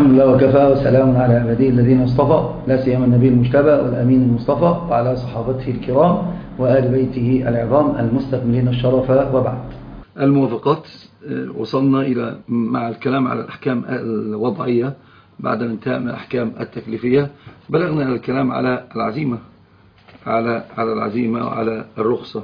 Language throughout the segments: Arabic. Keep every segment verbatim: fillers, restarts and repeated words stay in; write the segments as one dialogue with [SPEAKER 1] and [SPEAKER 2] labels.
[SPEAKER 1] الحمد لله وكفى وسلام على عباده الذين اصطفى لا سيما النبي المجتبى والأمين المصطفى وعلى صحابته الكرام وآل بيته العظام المستكملين الشرف وبعد. الموافقات وصلنا إلى مع الكلام على الأحكام الوضعية بعد الانتهاء من الأحكام التكليفية بلغنا إلى الكلام على العزيمة على على العزيمة وعلى الرخصة.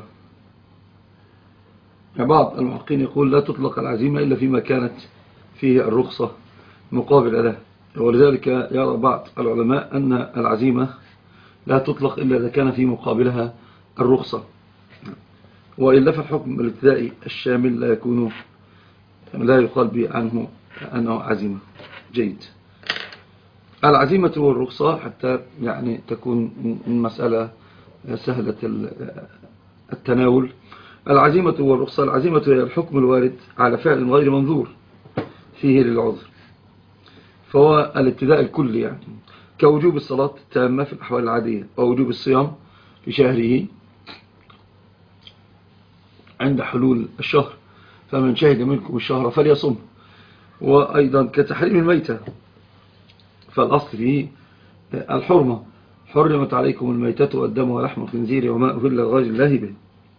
[SPEAKER 1] بعض المحققين يقول لا تطلق العزيمة إلا فيما كانت فيه الرخصة مقابل له، ولذلك يرى بعض العلماء أن العزيمة لا تطلق إلا إذا كان في مقابلها الرخصة، وإلا فالحكم الابتدائي الشامل لا يكون لا يقال به عنه أنه عزيمة. جيد. العزيمة والرخصة حتى يعني تكون المسألة سهلة التناول. العزيمة والرخصة، العزيمة هي الحكم الوارد على فعل غير منظور فيه للعذر، فهو الابتداء الكلي يعني كوجوب الصلاة التامة في الأحوال العادية ووجوب الصيام في شهره عند حلول الشهر، فمن شهد منكم الشهر فليصم. وأيضا كتحريم الميتة، فالأصل فيه الحرمة، حرمت عليكم الميتة والدم ولحم الخنزير وما أهل لغير الله به.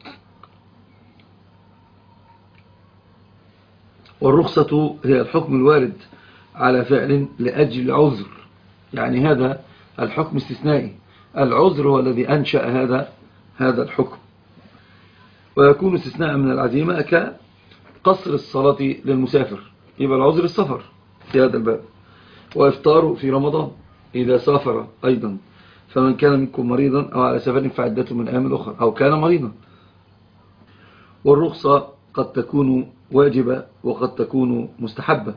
[SPEAKER 1] والرخصة هي الحكم الوارد على فعل لأجل عذر، يعني هذا الحكم استثنائي، العذر هو الذي أنشأ هذا هذا الحكم، ويكون استثناء من العزيمة كقصر الصلاة للمسافر، يبقى العذر السفر في هذا الباب، وإفطاره في رمضان إذا سافر أيضا، فمن كان منكم مريضا أو على سفر فعدته من أيام أخرى أو كان مريضا. والرخصة قد تكون واجبة وقد تكون مستحبة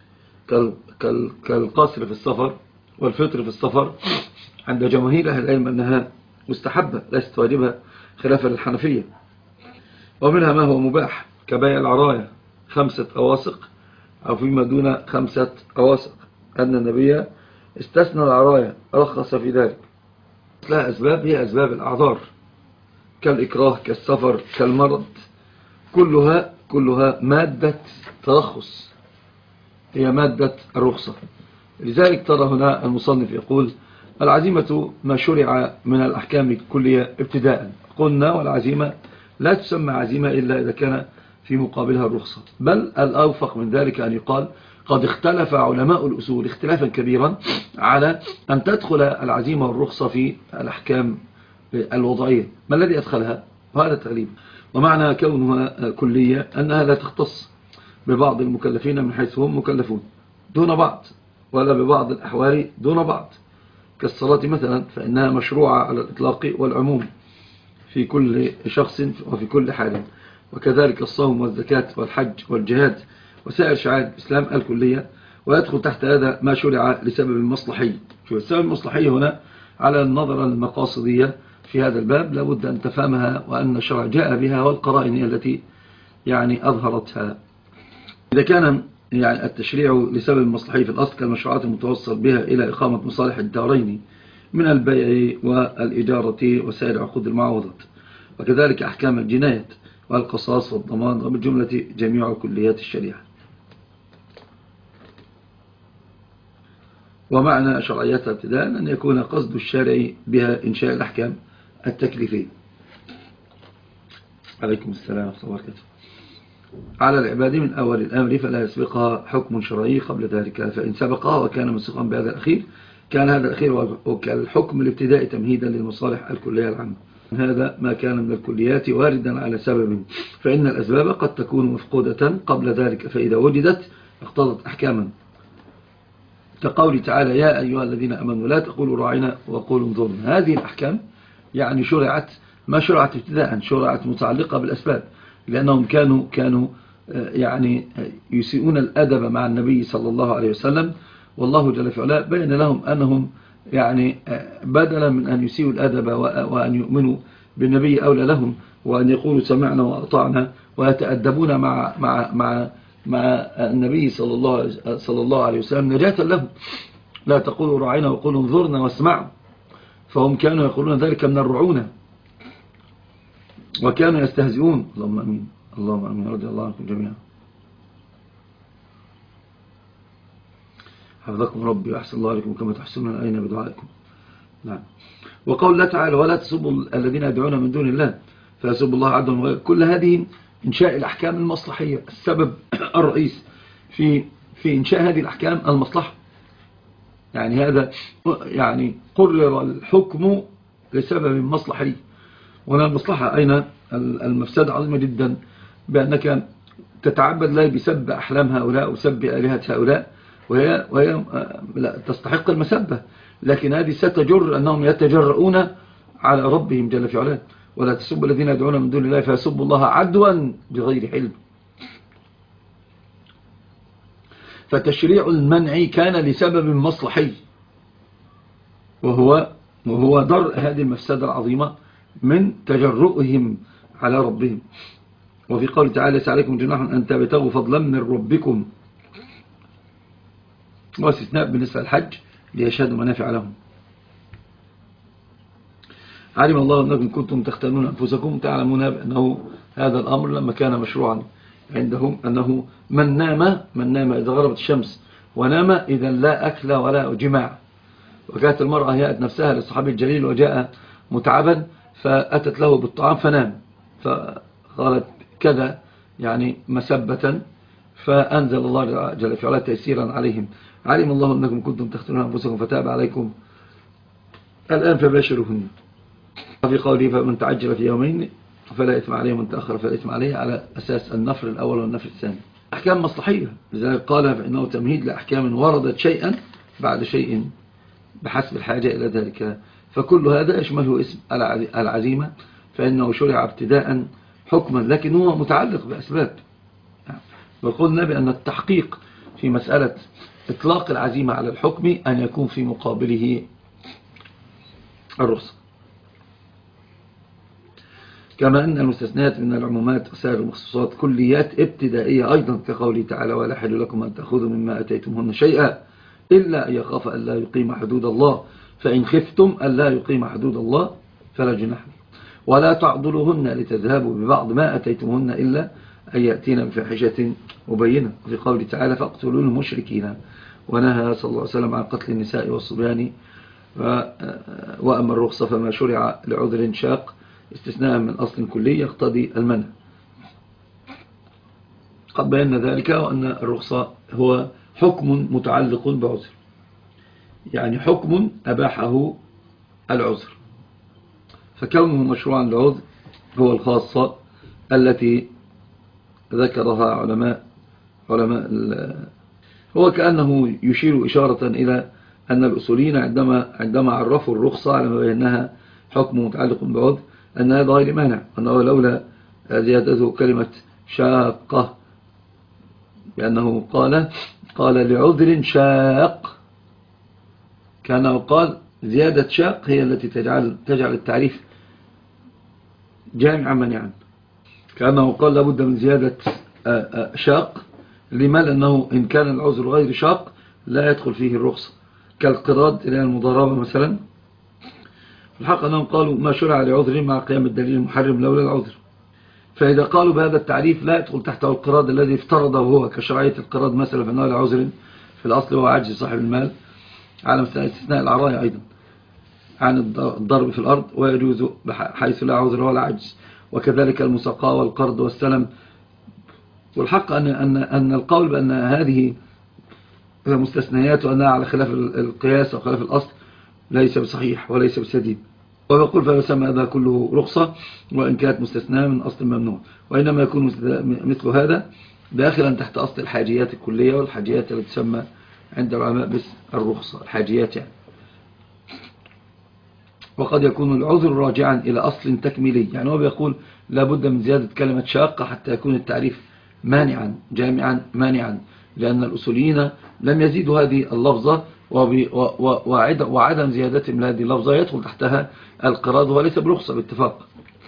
[SPEAKER 1] كالقصر في السفر والفطر في السفر، عند جماهير أهل العلم أنها مستحبة ليست واجبة خلافا للحنفية. ومنها ما هو مباح كبيع العراية خمسة أواسق أو فيما دون خمسة أواسق، أن النبي استثنى العراية رخص في ذلك. لها أسباب هي أسباب الأعذار كالإكراه كالسفر كالمرض، كلها كلها مادة ترخص، هي مادة الرخصة. لذلك ترى هنا المصنف يقول العزيمة ما شرع من الأحكام الكلية ابتداء. قلنا والعزيمة لا تسمى عزيمة إلا إذا كان في مقابلها الرخصة، بل الأوفق من ذلك أن يقال قد اختلف علماء الأصول اختلافا كبيرا على أن تدخل العزيمة والرخصة في الأحكام الوضعية. ما الذي أدخلها؟ وهذا تغليب. ومعنى كونها كلية أنها لا تختص ببعض المكلفين من حيث هم مكلفون دون بعض، ولا ببعض الأحوال دون بعض، كالصلاة مثلا فإنها مشروعة على الإطلاق والعموم في كل شخص وفي كل حال، وكذلك الصوم والزكاة والحج والجهاد وسائر شعائر الإسلام الكلية، ويدخل تحت هذا ما شرع لسبب المصلحي. السبب المصلحي هنا على النظرة المقاصدية في هذا الباب لابد أن تفهمها، وأن الشرع جاء بها والقرائن التي يعني أظهرتها. إذا كان يعني التشريع لسبب المصلحي في الأصل كالمشروعات المتوصل بها إلى إقامة مصالح الدارين من البيع والإجارة وسائر عقود المعاوضات، وكذلك أحكام الجنايات والقصاص والضمان، وبالجملة جميع كليات الشريعة. ومعنى شرعيتها ابتداء أن يكون قصد الشارع بها إنشاء الأحكام التكليفية. عليكم السلام ورحمة الله وبركاته. على العباد من أول الأمر فلا يسبقها حكم شرعي قبل ذلك، فإن سبقها وكان مسبقا بهذا الأخير كان هذا الأخير وكالحكم الابتدائي تمهيدا للمصالح الكلية العامة. هذا ما كان من الكليات واردا على سبب، فإن الأسباب قد تكون مفقودة قبل ذلك، فإذا وجدت اقتضت أحكاما، كقول تعالى يا أيها الذين أمنوا لا تقولوا راعنا وقولوا انظرنا. هذه الأحكام يعني شرعت ما شرعت ابتداء، شرعت متعلقة بالأسباب، لأنهم كانوا كانوا يعني يسيئون الأدب مع النبي صلى الله عليه وسلم، والله جل في علاه بين لهم أنهم يعني بدلا من أن يسيئوا الأدب وأن يؤمنوا بالنبي أولى لهم وأن يقولوا سمعنا وأطعنا ويتأدبون مع مع مع مع النبي صلى الله صلى الله عليه وسلم نجاة لهم. لا تقولوا راعينا وقولوا انظرنا واسمعوا، فهم كانوا يقولون ذلك من الرعونة وكانوا يستهزئون. اللهم أمين اللهم أمين رضي الله عنكم جميعا. حفظكم ربي وأحسن الله عليكم كما تحسنون أين بدعائكم. نعم. وقول الله تعالى ولا تسبوا الذين يدعون من دون الله فيسبوا الله عدوا. كل هذه إنشاء الأحكام المصلحية. السبب الرئيس في في إنشاء هذه الأحكام المصلحة. يعني هذا يعني قرر الحكم لسبب مصلحي. وهنا المصلحة أين؟ المفسدة عظيمة جدا بأنك تتعبد الله بسب أحلام هؤلاء وسب آلهة هؤلاء وهي, وهي لا تستحق المسبة، لكن هذه ستجر أنهم يتجرؤون على ربهم جل في علاه. ولا تسبوا الذين يدعون من دون الله فيسبوا الله عدوا بغير علم. فتشريع المنع كان لسبب مصلحي، وهو وهو درء هذه المفسدة العظيمة من تجرؤهم على ربهم. وفي قول تعالى ليس عليكم جناح أن تبتغوا فضلا من ربكم، واستثناء بالنسبة للحج ليشهدوا منافع لهم. علم الله أنكم كنتم تختانون أنفسكم، تعلمون بأنه هذا الأمر لما كان مشروعا عندهم أنه من نام من نام إذا غربت الشمس ونام إذا لا أكل ولا جماع. وكانت المرأة هيأت نفسها للصحابي الجليل وجاء متعبا فأتت له بالطعام فنام، فقالت كذا يعني مسبة، فأنزل الله جل في علاه تيسيرا عليهم. علم الله أنكم كنتم تختانون أنفسكم فتاب عليكم الآن فباشرهن. وفي قوله فمن تعجل في يومين فلا إثم عليه ومن تأخر فلا إثم عليه، على أساس النفر الأول والنفر الثاني. أحكام مصلحية، لذلك قال فإنه تمهيد لأحكام وردت شيئا بعد شيء بحسب الحاجة إلى ذلك. فكل هذا يشمله اسم العزيمة، فإنه شرع ابتداء حكما لكن هو متعلق بأسباب. وقلنا بأن التحقيق في مسألة إطلاق العزيمة على الحكم أن يكون في مقابله الرخصة. كما أن المستثنيات من العمومات وسائر المخصوصات كليات ابتدائية أيضا، كقوله تعالى ولا حل لكم أن تأخذوا مما أتيتمهن شيئا إلا أن يخاف أن لا يقيم حدود الله، فإن خفتم أن لا يقيم حدود الله فلا جناح. ولا تعضلوهن لتذهبوا ببعض ما أتيتمهن إلا أن يأتين بفاحشة مبينة. في قوله تعالى فاقتلوا المشركين، ونهى صلى الله عليه وسلم عن قتل النساء والصبيان. وأما الرخصة فما شرع لعذر شاق استثناء من أصل كلي يقتضي المنع. قد بينا ذلك، وأن الرخصة هو حكم متعلق بعذر، يعني حكم أباحه العذر، فكونه مشروعا لعذر هو الخاصة التي ذكرها علماء علماء هو كأنه يشير إشارة إلى أن الأصوليين عندما عندما عرفوا الرخصة على ما بأنها حكم متعلق بعذر أن هذا غير مانع، أنه لولا زيادته كلمة شاقة، لأنه قال قال لعذر شاق، كأنه قال زيادة شاق هي التي تجعل تجعل التعريف جامعا مانعا، كأنه قال لابد من زيادة شاق. لما؟ لأنه إن كان العذر غير شاق لا يدخل فيه الرخصة، كالقراض إلى المضاربة مثلا. الحق أنهم قالوا ما شرع لعذر مع قيام الدليل المحرم لولا العذر. فإذا قالوا بهذا التعريف لا يدخل تحته القراض الذي افترضه هو كشرعية القراض مثلا فإنه لعذر في الأصل هو عجز صاحب المال، على استثناء العراية أيضا عن الضرب في الأرض ويجوز حيث لا عذر ولا عجز، وكذلك المساقاة والقرض والسلم. والحق أن, أن, أن القول بأن هذه مستثنيات وأنها على خلاف القياس وخلاف الأصل ليس بصحيح وليس بسديد. ويقول فيسمى هذا كله رخصة وإن كانت مستثناة من أصل ممنوع، وإنما يكون مثل هذا داخلا تحت أصل الحاجيات الكلية والحاجيات التي تسمى عند العلماء بس الرخصة، الحاجيات يعني. وقد يكون العذر راجعا إلى أصل تكميلي، يعني هو بيقول لابد من زيادة كلمة شاقة حتى يكون التعريف مانعا جامعا مانعا، لأن الأصوليين لم يزيدوا هذه اللفظة، وعدم زيادتهم لهذه اللفظة يدخل تحتها القراض وليس برخصة باتفاق.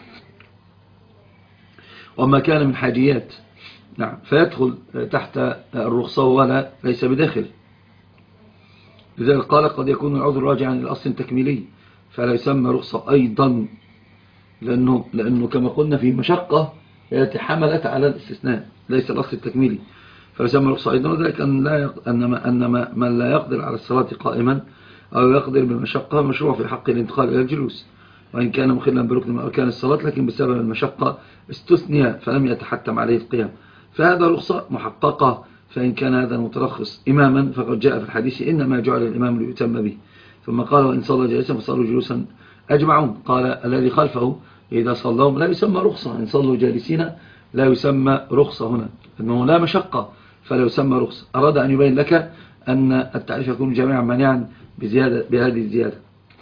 [SPEAKER 1] وما كان من حاجيات نعم فيدخل تحت الرخصة ولا ليس بداخل. لذلك قال قد يكون العذر راجعا إلى أصل تكميلي فلا يسمى رخصة أيضا، لأنه, لأنه كما قلنا في مشقة التي حملت على الاستثناء ليس الأصل التكميلي. فيسمى رخصة أيضا، وذلك أن, لا يق... أن, ما... أن ما... من لا يقدر على الصلاة قائما أو يقدر بالمشقة مشروع في حق الانتقال إلى الجلوس، وإن كان مخلا بركن من أركان الصلاة، لكن بسبب المشقة استثني فلم يتحتم عليه القيام، فهذا رخصة محققة. فإن كان هذا المترخص إماما فقد جاء في الحديث إنما جعل الإمام ليتم به. ثم قال وإن صلى جالسا فصلوا جلوسا أجمعون. قال الذي خلفه إذا صلوا لا يسمى رخصة، إن صلوا جالسين لا يسمى رخصة هنا، أنه لا مشقة فلا يسمى رخصة. أراد أن يبين لك أن التعريف يكون جميعا مانعا بزيادة بهذه الزيادة.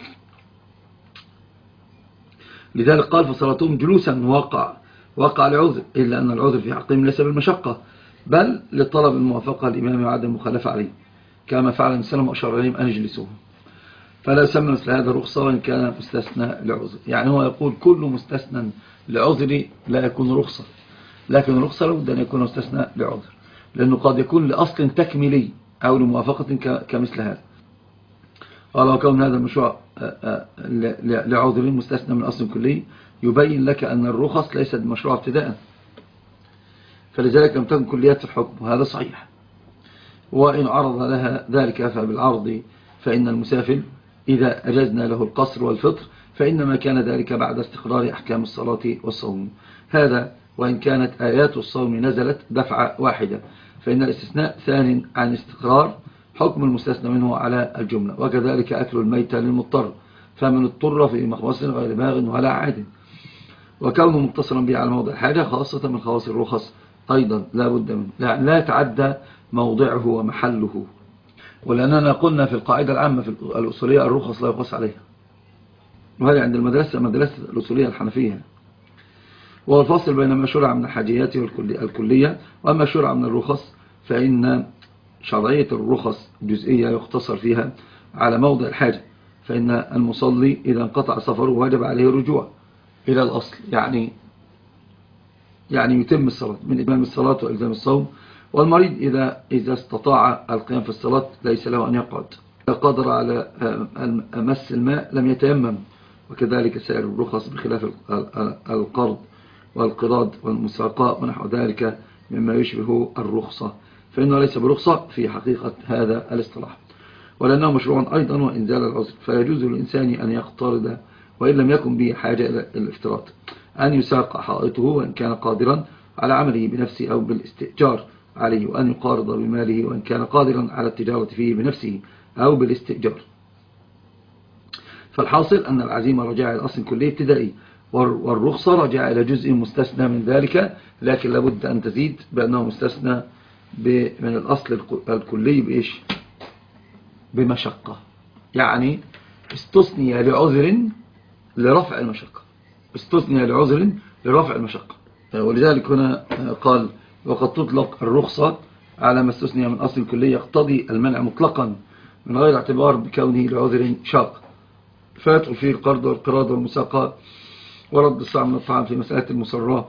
[SPEAKER 1] لذلك قال فصلاتهم جلوسا وقع وقع لعذر، إلا أن العذر في حقهم ليس بالمشقة بل لطلب الموافقة الإمام وعدم المخالفة عليه، كما فعل السلام وأشار عليهم أن يجلسوه، فلا يسمى مثل هذا رخصة وإن كان مستثنى لعذر. يعني هو يقول كل مستثنى لعذر لا يكون رخصة، لكن الرخصة لابد أن يكون مستثنى لعذر، لأنه قد يكون لأصل تكميلي أو لموافقة كمثل هذا. قال وكون هذا المشروع لعذر مستثنى من أصل كلي يبين لك أن الرخص ليست مشروع ابتداء، فلذلك لم تكن كليات الحكم، وهذا صحيح. وإن عرض لها ذلك فبالعرض، فإن المسافر إذا أجزنا له القصر والفطر فإنما كان ذلك بعد استقرار أحكام الصلاة والصوم. هذا وإن كانت آيات الصوم نزلت دفعة واحدة، فإن الاستثناء ثان عن استقرار حكم المستثنى منه على الجملة. وكذلك أكل الميتة للمضطر، فمن اضطر في مخمص غير باغ ولا عاد، وكونه متصلا به على موضع الحاجة خاصة من خواص الرخص أيضا لا بد منه، لا, لا يتعدى موضعه ومحله. ولأننا قلنا في القاعدة العامة في الأصولية الرخص لا يقاس عليها، وهذا عند المدرسة مدرسة الأصولية الحنفية. وهو الفاصل بين ما شرع من الحاجيات الكلية وما شرع من الرخص، فإن شرعية الرخص جزئية يختصر فيها على موضع الحاجة، فإن المصلي إذا انقطع سفره واجب عليه الرجوع إلى الأصل، يعني يعني يتم الصلاة من إتمام الصلاة وإلزام الصوم. والمريض إذا إذا استطاع القيام في الصلاة ليس له أن يقعد، إذا قدر على مس الماء لم يتيمم. وكذلك سائر الرخص بخلاف القرض والقراض والمساقاء ونحو ذلك مما يشبه الرخصة، فإنه ليس برخصة في حقيقة هذا الاصطلاح، ولأنه مشروع أيضا وإنزال العذر، فيجوز للإنسان أن يقترض وإن لم يكن به حاجة إلى الافتراض، أن يساق حائطه وإن كان قادرا على عمله بنفسه أو بالاستئجار عليه، وأن يقارض بماله وإن كان قادرا على التجارة فيه بنفسه أو بالاستئجار. فالحاصل أن العزيمة رجاء إلى أصل كلي ابتدائي، والرخصة رجاء إلى جزء مستثنى من ذلك، لكن لابد أن تزيد بأنه مستثنى من الأصل الكلي بإيش؟ بمشقة، يعني استثني لعذر لرفع المشقة، استثني لعذر لرفع المشقة. ولذلك هنا قال وقد تطلق الرخصة على ما استثني من أصل الكلي يقتضي المنع مطلقا من غير اعتبار بكونه لعذر شاق، فيدخل فيه القرض والقراض والمساقاة ورد الصاع من الطعام في مسألة المصراه،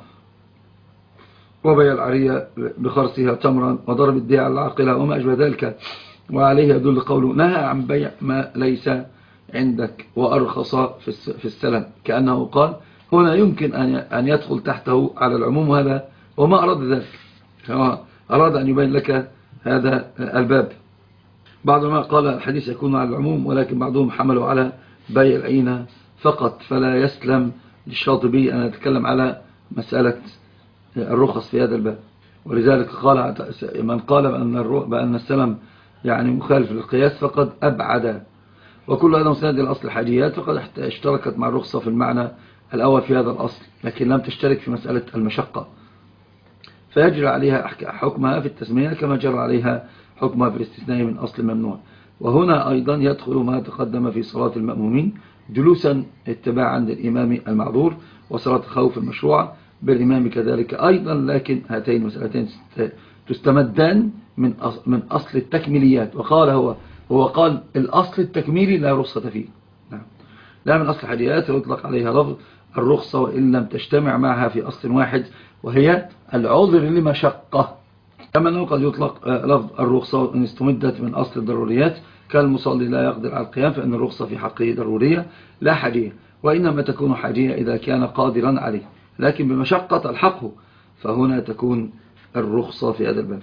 [SPEAKER 1] وبيع العرية بخرسها تمرا وضرب الدية على العاقلة وما أشبه ذلك. وعليه يدل قوله نهى عن بيع ما ليس عندك وأرخص في السلم، كأنه قال هنا يمكن أن يدخل تحته على العموم، وهذا وما أراد ذلك، أراد أن يبين لك هذا الباب. بعض ما قال الحديث يكون على العموم، ولكن بعضهم حملوا على بيع العينة فقط، فلا يسلم للشاطبي أن يتكلم على مسألة الرخص في هذا الباب. ولذلك قال من قال بأن, بأن السلم يعني مخالف للقياس فقد أبعد. وكل هذا مسند الأصل الحاجيات، فقد اشتركت مع الرخصة في المعنى الأول في هذا الأصل، لكن لم تشترك في مسألة المشقة، فيجري عليها حكمها في التسمية كما جرى عليها حكمها في الاستثناء من أصل ممنوع. وهنا أيضا يدخل ما تقدم في صلاة المأمومين جلوسا اتباعا للإمام المعذور، وصلاة الخوف المشروعة بالإمام كذلك أيضا، لكن هاتين مسألتين تستمدان من من أصل التكميليات. وقال هو هو قال الأصل التكميلي لا رخصة فيه، نعم، لا من أصل الحاجيات يطلق عليها لفظ الرخصة وإن لم تجتمع معها في أصل واحد، وهي العذر لمشقة، كما أنه قد يطلق لفظ الرخصة إن استمدت من أصل الضروريات كالمصلي لا يقدر على القيام، فإن الرخصة في حقه ضرورية لا حاجية، وإنما تكون حاجية إذا كان قادرا عليه، لكن بمشقة الحقه، فهنا تكون الرخصة في هذا الباب.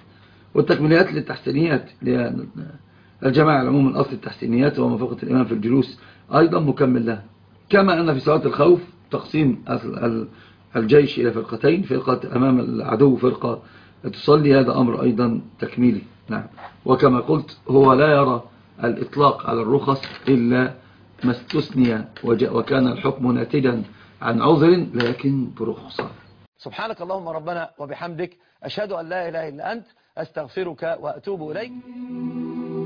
[SPEAKER 1] والتكميليات للتحسينيات الجماعة العموم من أصل التحسينيات وموافقة الإمام في الجلوس أيضا مكمل لها. كما أن في صلاة الخوف تقسيم الجيش إلى فرقتين، فرقة أمام العدو فرقة تصلي، هذا أمر أيضا تكميلي. نعم. وكما قلت هو لا يرى الإطلاق على الرخص إلا ما استثني وكان الحكم ناتجا عن عذر لكن برخصة.
[SPEAKER 2] سبحانك اللهم ربنا وبحمدك، أشهد أن لا إله إلا أنت، أستغفرك وأتوب إليك.